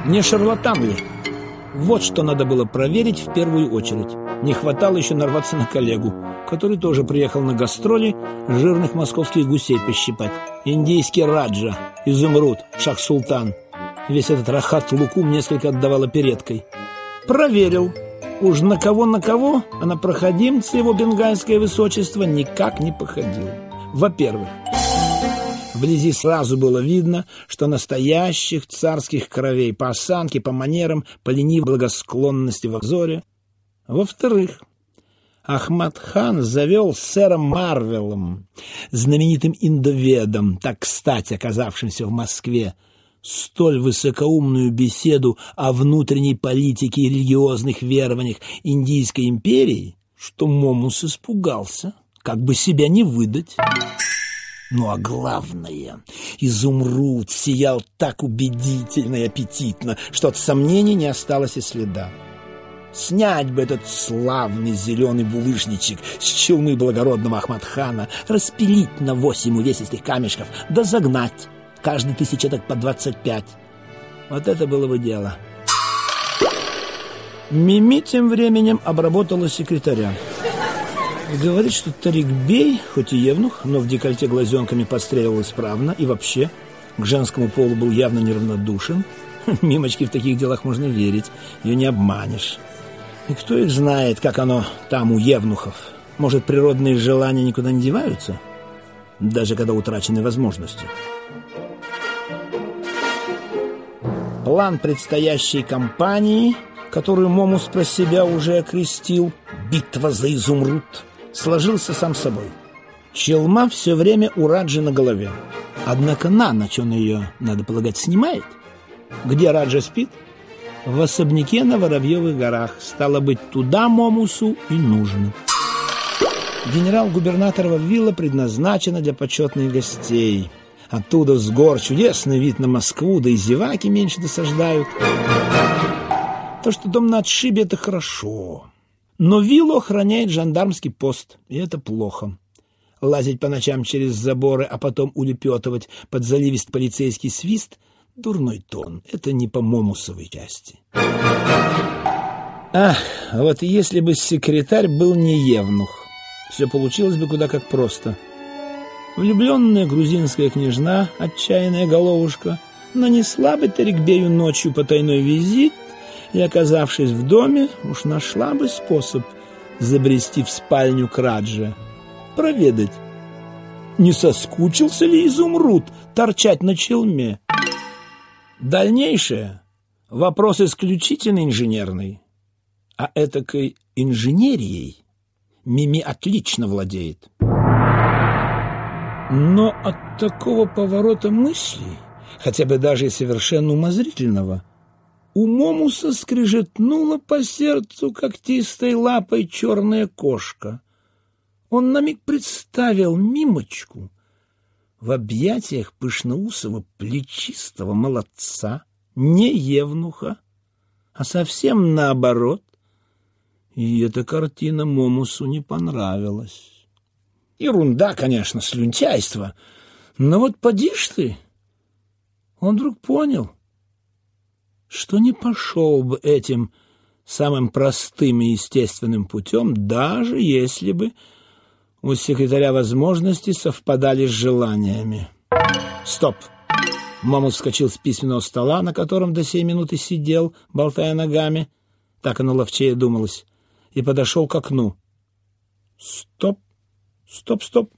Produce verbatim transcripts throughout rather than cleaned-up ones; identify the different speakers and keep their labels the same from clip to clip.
Speaker 1: Не шарлатан ли? Вот что надо было проверить в первую очередь. Не хватало еще нарваться на коллегу, который тоже приехал на гастроли жирных московских гусей пощипать. Индийский Раджа, Изумруд, Шах-Султан. Весь этот рахат лукум несколько отдавало передкой. Проверил. Уж на кого-на кого, а на проходимца его бенгальское высочество никак не походил. Во-первых, вблизи сразу было видно, что настоящих царских кровей по осанке, по манерам, по ленивой благосклонности во взоре. Во-вторых, Ахмад-хан завел с сэром Марвелом, знаменитым индоведом, так кстати оказавшимся в Москве, столь высокоумную беседу о внутренней политике и религиозных верованиях Индийской империи, что Момус испугался, как бы себя не выдать. Ну а главное, Изумруд сиял так убедительно и аппетитно, что от сомнений не осталось и следа. Снять бы этот славный зеленый булыжничек с челмы благородного Ахмад-хана, распилить на восемь увесистых камешков, да загнать каждый тысячеток по двадцать пять. Вот это было бы дело. Мими тем временем обработала секретаря. Говорит, что Тарик-бей, хоть и евнух, но в декольте глазенками подстреливал исправно и вообще к женскому полу был явно неравнодушен. Мимочке в таких делах можно верить, ее не обманешь. И кто их знает, как оно там у евнухов? Может, природные желания никуда не деваются? Даже когда утрачены возможности. План предстоящей кампании, которую Момус про себя уже окрестил «Битва за изумруд», сложился сам собой. Челма все время у Раджи на голове. Однако на ночь он ее, надо полагать, снимает. Где Раджа спит? В особняке на Воробьевых горах. Стало быть, туда Момусу и нужно. Генерал-губернаторова вилла предназначена для почетных гостей. Оттуда с гор чудесный вид на Москву, да и зеваки меньше досаждают. То, что дом на отшибе, это хорошо. Но виллу охраняет жандармский пост, и это плохо. Лазить по ночам через заборы, а потом улепетывать под заливист полицейский свист — дурной тон. Это не по Момусовой части. Ах, вот если бы секретарь был не евнух, все получилось бы куда как просто. Влюбленная грузинская княжна, отчаянная головушка, нанесла бы Тарик-бею ночью потайной визит и, оказавшись в доме, уж нашла бы способ забрести в спальню к Радже, проведать, не соскучился ли изумруд торчать на челме. Дальнейшее — вопрос исключительно инженерный, а этакой инженерией Мими отлично владеет. Но от такого поворота мыслей, хотя бы даже и совершенно умозрительного, у Момуса скрежетнула по сердцу когтистой лапой черная кошка. Он на миг представил Мимочку в объятиях пышноусого плечистого молодца, не евнуха, а совсем наоборот. И эта картина Момусу не понравилась. Ерунда, конечно, слюнтяйство, но вот поди ж ты. Он вдруг понял, что не пошел бы этим самым простым и естественным путем, даже если бы у секретаря возможности совпадали с желаниями. Стоп! Момус вскочил с письменного стола, на котором до сей минуты сидел, болтая ногами, так оно ловчее думалось, и подошел к окну. Стоп! Стоп, стоп!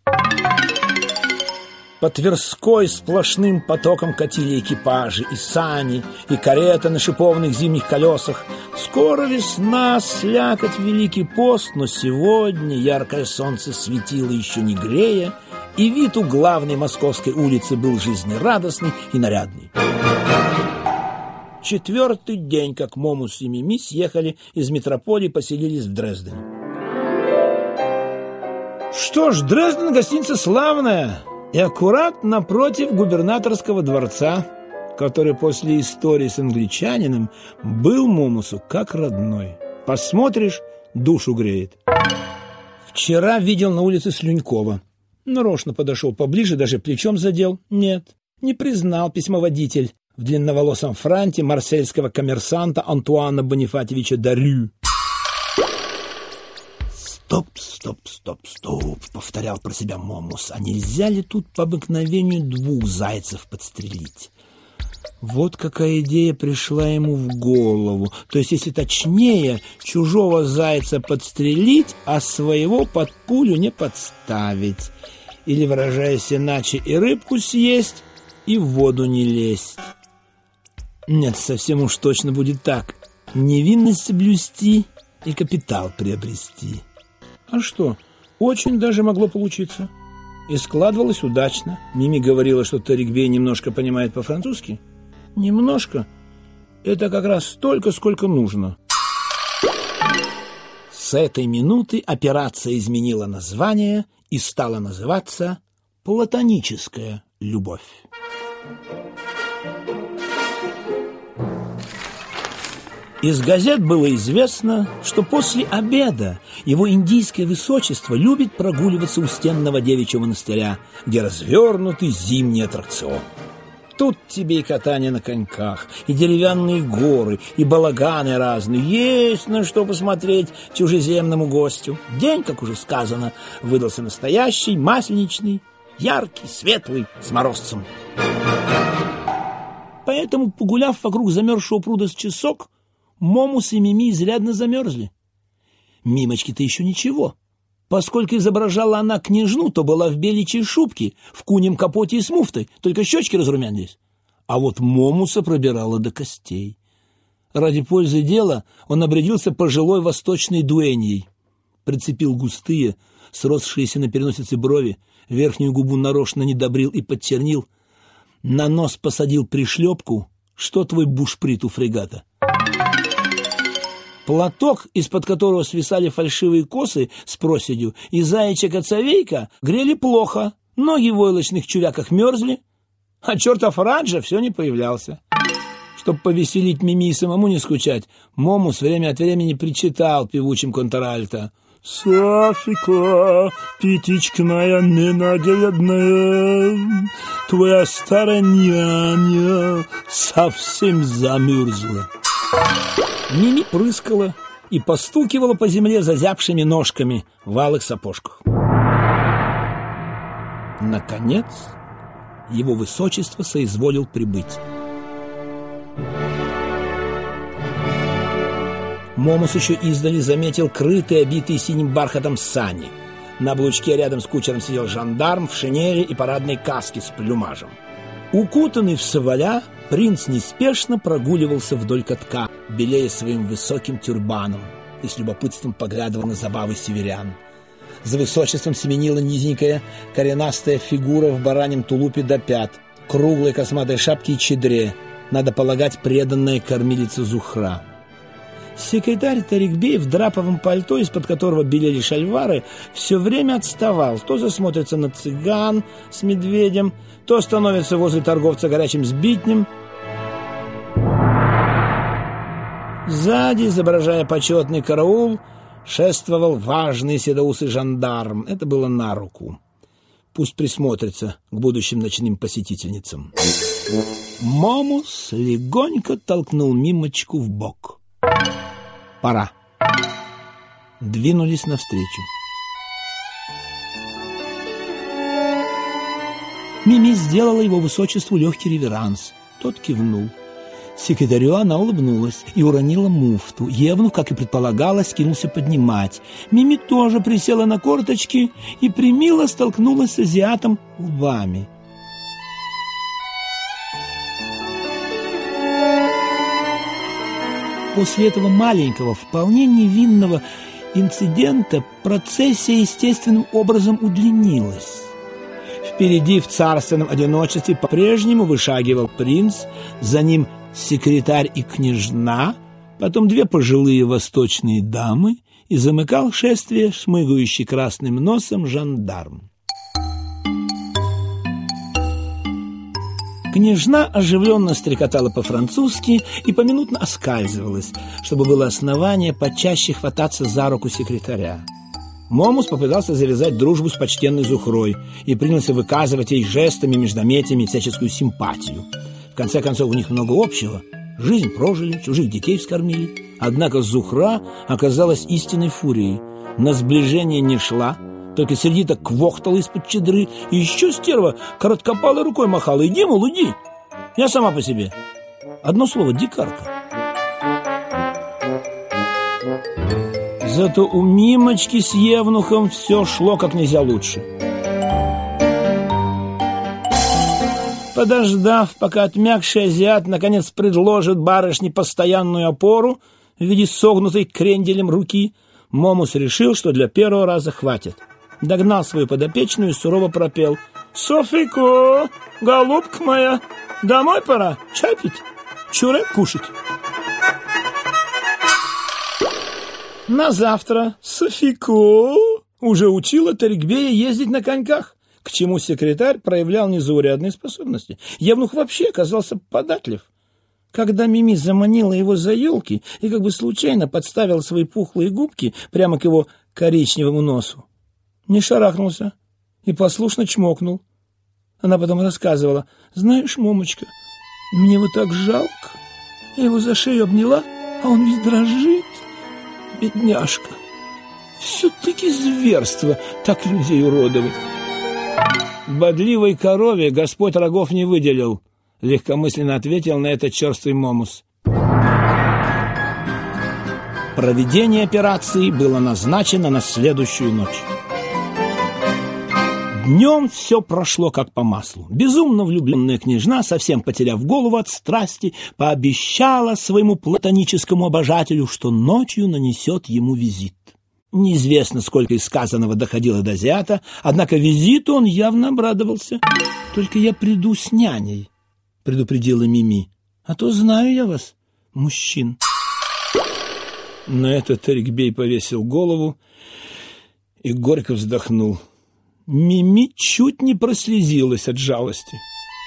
Speaker 1: По Тверской сплошным потоком катили экипажи, и сани, и карета на шиповных зимних колесах. Скоро весна, слякоть, Великий пост, но сегодня яркое солнце светило еще не грея, и вид у главной московской улицы был жизнерадостный и нарядный. Четвертый день, как Момус и Мими съехали из метрополии и поселились в Дрездене. Что ж, Дрезден — гостиница славная, и аккурат напротив губернаторского дворца, который после истории с англичанином был Момусу как родной. Посмотришь — душу греет. Вчера видел на улице Слюнькова. Нарочно подошел поближе, даже плечом задел. Нет, не признал письмоводитель в длинноволосом франте марсельского коммерсанта Антуана Бонифатьевича Дарю. «Стоп, стоп, стоп, стоп», — повторял про себя Момус, «а нельзя ли тут по обыкновению двух зайцев подстрелить?» Вот какая идея пришла ему в голову. То есть, если точнее, чужого зайца подстрелить, а своего под пулю не подставить. Или, выражаясь иначе, и рыбку съесть, и в воду не лезть. Нет, совсем уж точно будет так. Невинность соблюсти и капитал приобрести. А что, очень даже могло получиться. И складывалось удачно. Мими говорила, что Тарик-бей немножко понимает по-французски. Немножко? Это как раз столько, сколько нужно. С этой минуты операция изменила название и стала называться «Платоническая любовь». Из газет было известно, что после обеда его индийское высочество любит прогуливаться у стенного девичьего монастыря, где развернутый зимний аттракцион. Тут тебе и катание на коньках, и деревянные горы, и балаганы разные. Есть на что посмотреть чужеземному гостю. День, как уже сказано, выдался настоящий, масленичный, яркий, светлый, с морозцем. Поэтому, погуляв вокруг замерзшего пруда с часок, Момус и Мими изрядно замерзли. Мимочке-то еще ничего. Поскольку изображала она княжну, то была в беличьей шубке, в куньем капоте и с муфтой, только щечки разрумянились. А вот Момуса пробирала до костей. Ради пользы дела он обрядился пожилой восточной дуэньей. Прицепил густые, сросшиеся на переносице брови, верхнюю губу нарочно недобрил и подчернил, на нос посадил пришлепку, что твой бушприт у фрегата. Платок, из-под которого свисали фальшивые косы с проседью, и заячья-коцовейка грели плохо, ноги в войлочных чуряках мерзли, а чертов Раджа все не появлялся. Чтоб повеселить Мими и самому не скучать, Момус время от времени причитал певучим контральто: «Софика, птичка моя ненаглядная, твоя старая няня совсем замерзла». Мими прыскала и постукивала по земле зазябшими ножками в алых сапожках. Наконец, его высочество соизволил прибыть. Момус еще издали заметил крытые, обитые синим бархатом сани. На облучке рядом с кучером сидел жандарм в шинели и парадной каске с плюмажем. Укутанный в соболя, принц неспешно прогуливался вдоль катка, белея своим высоким тюрбаном, и с любопытством поглядывал на забавы северян. За высочеством семенила низенькая коренастая фигура в бараньем тулупе до пят, круглой косматой шапке и чадре, надо полагать, преданная кормилица Зухра. Секретарь Тарик-бей в драповом пальто, из-под которого белели шальвары, все время отставал. То засмотрится на цыган с медведем, то остановится возле торговца горячим сбитнем. Сзади, изображая почетный караул, шествовал важный седоусый жандарм. Это было на руку. Пусть присмотрится к будущим ночным посетительницам. Момус легонько толкнул Мимочку в бок. Пора. Двинулись навстречу. Мими сделала его высочеству легкий реверанс. Тот кивнул. Секретарю она улыбнулась и уронила муфту. Евнух, как и предполагалось, кинулся поднимать. Мими тоже присела на корточки и примило столкнулась с азиатом лбами. После этого маленького, вполне невинного инцидента процессия естественным образом удлинилась. Впереди в царственном одиночестве по-прежнему вышагивал принц, за ним секретарь и княжна, потом две пожилые восточные дамы, и замыкал шествие шмыгающий красным носом жандарм. Княжна оживленно стрекотала по-французски и поминутно оскальзывалась, чтобы было основание почаще хвататься за руку секретаря. Момус попытался завязать дружбу с почтенной Зухрой и принялся выказывать ей жестами, междометиями всяческую симпатию. В конце концов, у них много общего. Жизнь прожили, чужих детей вскормили. Однако Зухра оказалась истинной фурией. На сближение не шла, только сердито квохтала из-под чедры. И еще стерва короткопалой рукой махала. Иди, мол, иди. Я сама по себе. Одно слово — дикарка. Зато у Мимочки с Евнухом все шло как нельзя лучше. Подождав, пока отмякший азиат наконец предложит барышне постоянную опору в виде согнутой кренделем руки, Момус решил, что для первого раза хватит. Догнал свою подопечную и сурово пропел: «Софико, голубка моя, домой пора, чай пить, чурек кушать». На завтра Софико уже учила Тарикбея ездить на коньках, к чему секретарь проявлял незаурядные способности. Евнух вообще оказался податлив. Когда Мими заманила его за елки и как бы случайно подставила свои пухлые губки прямо к его коричневому носу, не шарахнулся и послушно чмокнул. Она потом рассказывала: «Знаешь, Момочка, мне вот так жалко. Я его за шею обняла, а он весь дрожит. Бедняжка. Все-таки зверство так людей уродовать». «Бодливой корове Господь рогов не выделил», — легкомысленно ответил на это черствый Момус. Проведение операции было назначено на следующую ночь. Днем все прошло как по маслу. Безумно влюбленная княжна, совсем потеряв голову от страсти, пообещала своему платоническому обожателю, что ночью нанесет ему визит. Неизвестно, сколько из сказанного доходило до азиата, однако визиту он явно обрадовался. «Только я приду с няней», — предупредила Мими, — «а то знаю я вас, мужчин». На это Тарикбей повесил голову и горько вздохнул. Мими чуть не прослезилась от жалости.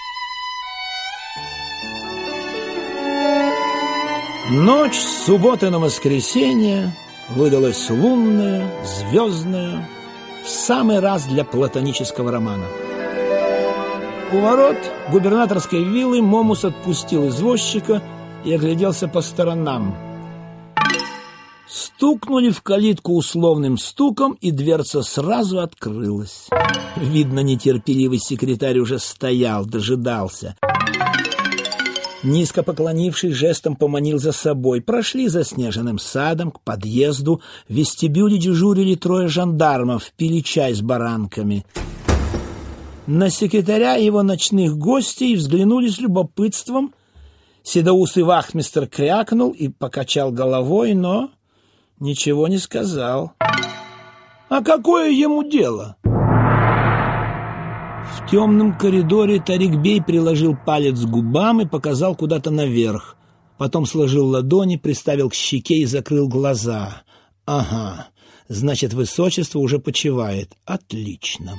Speaker 1: Ночь с субботы на воскресенье выдалась лунная, звездная, в самый раз для платонического романа. У ворот губернаторской виллы Момус отпустил извозчика и огляделся по сторонам. Стукнули в калитку условным стуком, и дверца сразу открылась. Видно, нетерпеливый секретарь уже стоял, дожидался. Низко поклонившись, жестом поманил за собой. Прошли заснеженным садом к подъезду. В вестибюле дежурили трое жандармов, пили чай с баранками. На секретаря и его ночных гостей взглянули с любопытством. Седоусый вахмистр крякнул и покачал головой, но ничего не сказал. А какое ему дело? В темном коридоре Тарикбей приложил палец к губам и показал куда-то наверх. Потом сложил ладони, приставил к щеке и закрыл глаза. Ага, значит, высочество уже почивает. Отлично.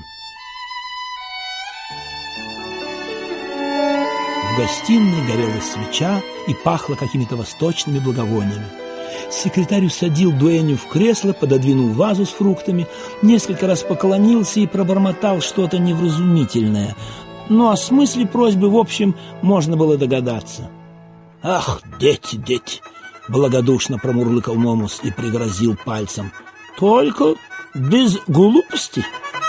Speaker 1: В гостиной горела свеча и пахло какими-то восточными благовониями. Секретарь усадил дуэню в кресло, пододвинул вазу с фруктами, несколько раз поклонился и пробормотал что-то невразумительное. Но о смысле просьбы, в общем, можно было догадаться. «Ах, дети, дети!» — благодушно промурлыкал Момус и пригрозил пальцем. «Только без глупости!»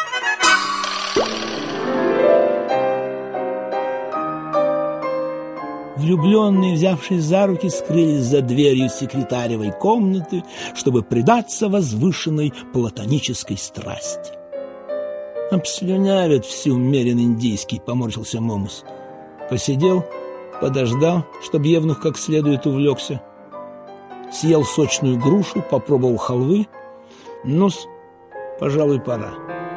Speaker 1: Влюбленные, взявшись за руки, скрылись за дверью секретаревой комнаты, чтобы предаться возвышенной платонической страсти. «Обслюнявят всю мерин индийский», — поморщился Момус. Посидел, подождал, чтобы Евнух как следует увлекся. Съел сочную грушу, попробовал халвы. Ну-с, пожалуй, пора.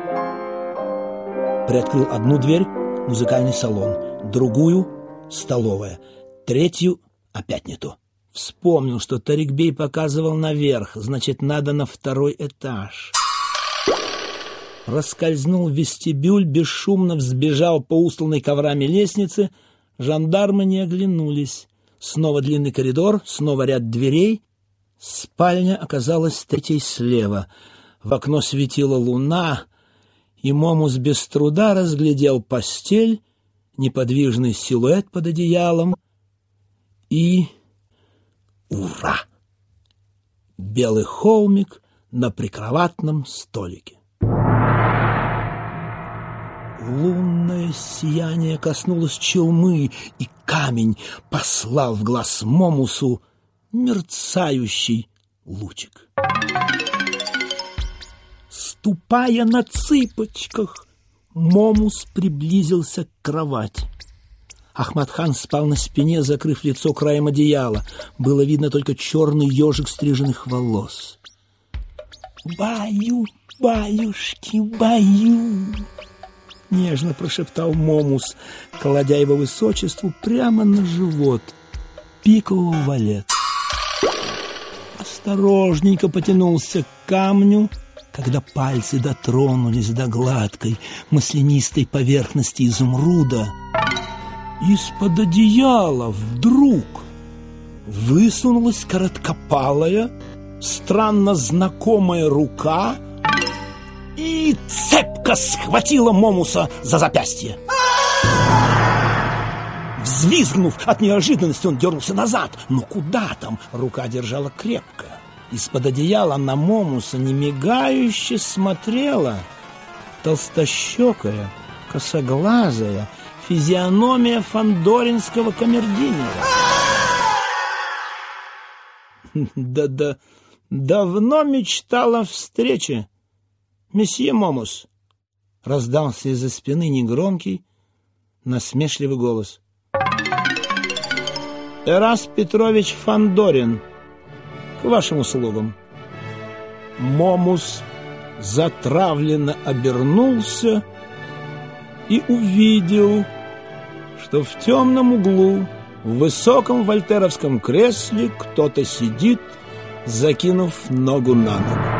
Speaker 1: Приоткрыл одну дверь — музыкальный салон, другую — столовая, третью — опять не то. Вспомнил, что Тарикбей показывал наверх, значит, надо на второй этаж. Раскользнул в вестибюль, бесшумно взбежал по устланной коврами лестнице. Жандармы не оглянулись. Снова длинный коридор, снова ряд дверей. Спальня оказалась третьей слева. В окно светила луна, и Момус без труда разглядел постель, неподвижный силуэт под одеялом и... ура! Белый холмик на прикроватном столике. Лунное сияние коснулось челмы, и камень послал в глаз Момусу мерцающий лучик. Ступая на цыпочках, Момус приблизился к кровати. Ахматхан спал на спине, закрыв лицо краем одеяла. Было видно только черный ежик стриженных волос. «Баю, баюшки, баю!» — нежно прошептал Момус, кладя его высочеству прямо на живот пикового валета. Осторожненько потянулся к камню, когда пальцы дотронулись до гладкой маслянистой поверхности изумруда. Из-под одеяла вдруг высунулась короткопалая, странно знакомая рука и цепко схватила Момуса за запястье. Взвизгнув от неожиданности, он дернулся назад. Но куда там? Рука держала крепко. Из-под одеяла на Момуса немигающе смотрела толстощекая, косоглазая физиономия фандоринского камердинера. Да-да, давно мечтала о встрече, месье Момус. Раздался из-за спины негромкий, насмешливый голос. Эраст Петрович Фандорин, к вашим услугам. Момус затравленно обернулся и увидел, что в темном углу, в высоком вольтеровском кресле кто-то сидит, закинув ногу на ногу.